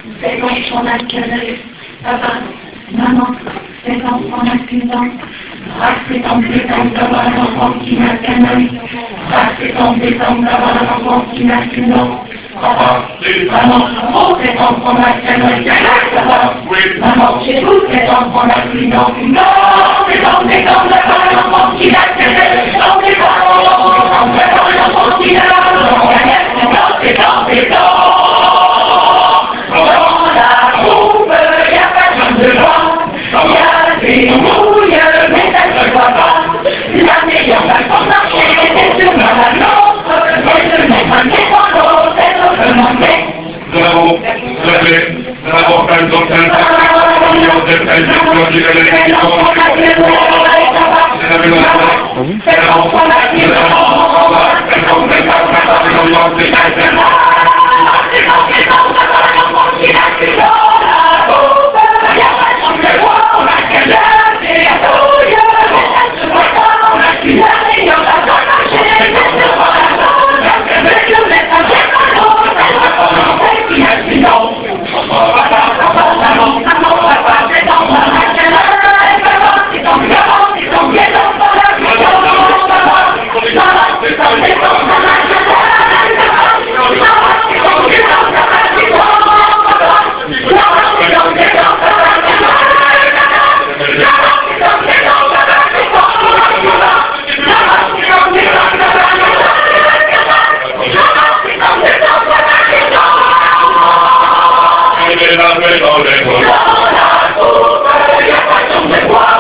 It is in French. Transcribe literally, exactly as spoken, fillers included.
Cet enfant n'a qu'un œil. Papa, maman, cet enfant n'a qu'une dent. Ah, c'est embêtant d'avoir un enfant qui n'a qu'un œil. Ah, c'est embêtant d'avoir un enfant qui n'a qu'une dent. Papa, maman, oh, cet enfant n'a qu'un œil. Papa, maman, chez vous, cet enfant n'a qu'une dent. Non, c'est embêtant d'avoir un enfant qui n'a qu'un œil. C'est embêtant d'avoir un enfant qui n'a qu'un œil. C'est embêtant. Dans la troupe, y a pas de devant. Y a des mouilles, mais ça ne se voit pas. La meilleure façon de marcher, c'est sur la nôtre. Et de mettre un pied dans l'eau, c'est recommencer. Nous avons levé, nous avons fait une autre million de peines de produits de l'élection. Dans la coupe, il n'y a pas de bois.